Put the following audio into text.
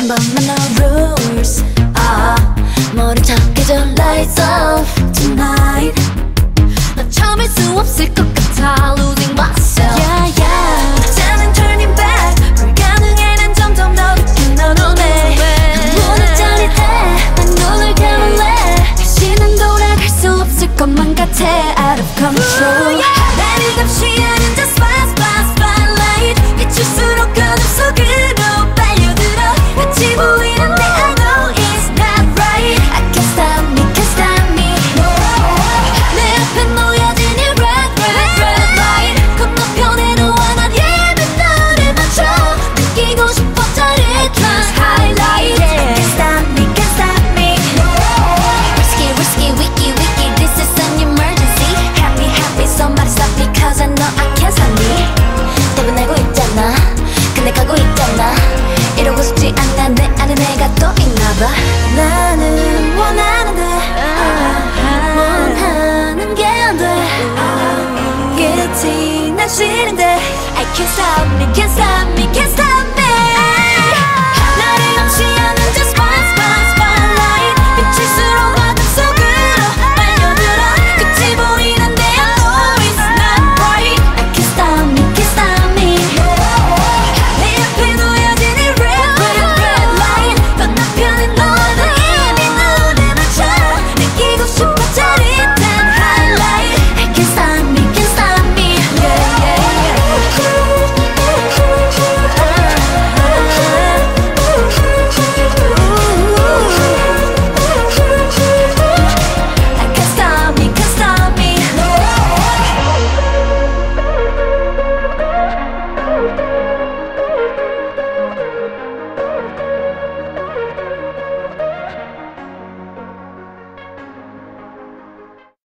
한 번만 no rules 머리 탁해져 lights off tonight 나 참을 수 없을 것 같아 losing myself yeah yeah 이제는 turning back 불가능해 난 점점 더 깊은 너 눈에 문을 짜릿해 난 눈을 감을래 다시는 돌아갈 수 없을 것만 같아 out of control 나를 감시 하는 just spotlight 비출수록 어둠 속으로 빨려들어 같이 보이는데 I know it's not right I can't stop me, can't stop me 내 앞에 놓여진 이 red light 건너편에 너와 난 예쁜 너를 맞춰 느끼고 싶어 짜릿한 highlight I can't stop me, can't stop me Risky, risky, wicky, wicky This is an emergency Happy, happy Somebody stop me Cause I know I can't stop me 대변하고 있잖아 근데 가고 있잖아 이러고 싶지 않아 내 안에 내가 또 있나봐 나는 원하는데 원하는 게 안 돼 끝이 난 싫은데 I can't stop me, can't stop me, can't stop